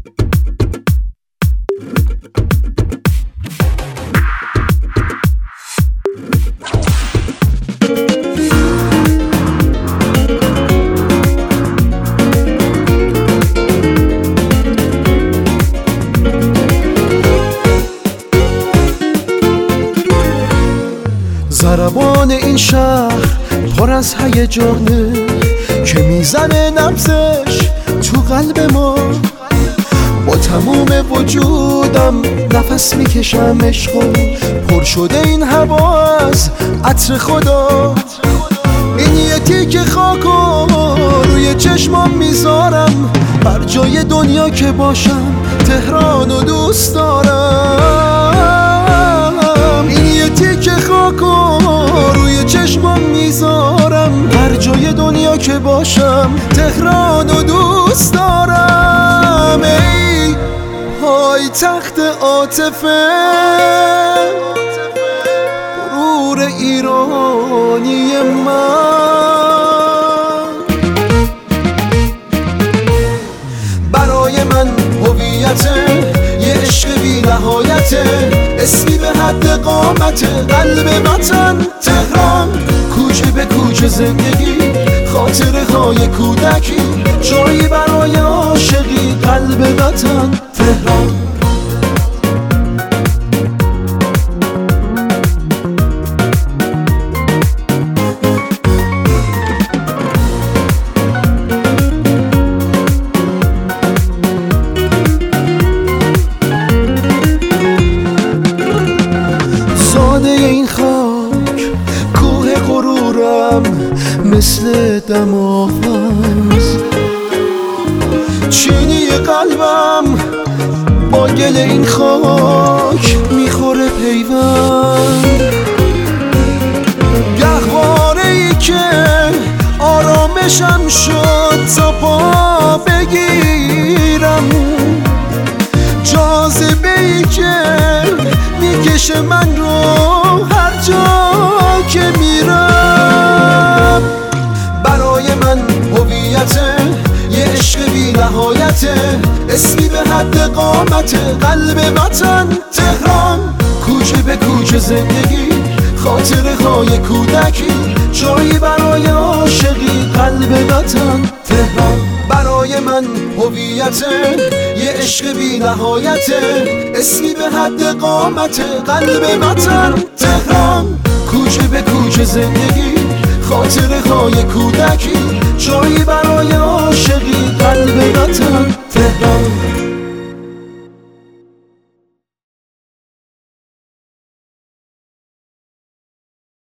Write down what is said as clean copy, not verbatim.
ضربان این شهر پر از هیجانه که میزنه نبضش تو قلب ما. با تموم وجودم نفس میکشم عشقو، پر شده این هوا از عطر خدا. این یه تیکه خاکو روی چشمام میذارم، بر جای دنیا که باشم تهرانو دوست دارم. این یه تیکه خاکو روی چشمام میذارم، هر جای دنیا که باشم تهرانو دوست دارم. ای پای تخت عاطفه، غرور ایرانی من. برای من هویته یه عشق بی نهایته، اسمی به حد قامت قلب وطن تهران. کوچه به کوچه زندگی، خاطره های کودکی، جایی برای عاشقی قلب وطن تهران. این خاک کوه غرورم مثل دماغز، چینی قلبم با گل این خاک میخوره پیوند. گهواره ای که آرامشم شد تا پا بگیرم، جاذبه ای که میکشه من رو هر جا که میرم. برای من هویته یه عشق بی نهایته، اسمی به حد قامت قلب وطن تهران. کوچه به کوچه زندگی، خاطره های کودکی، جایی برای عاشقی قلب وطن تهران. برای من هویته یه عشق بی نهایته، اسمی به حد قامت قلب وطن تهران. کوچه به کوچه زندگی، خاطره های کودکی، جایی برای عاشقی قلب وطن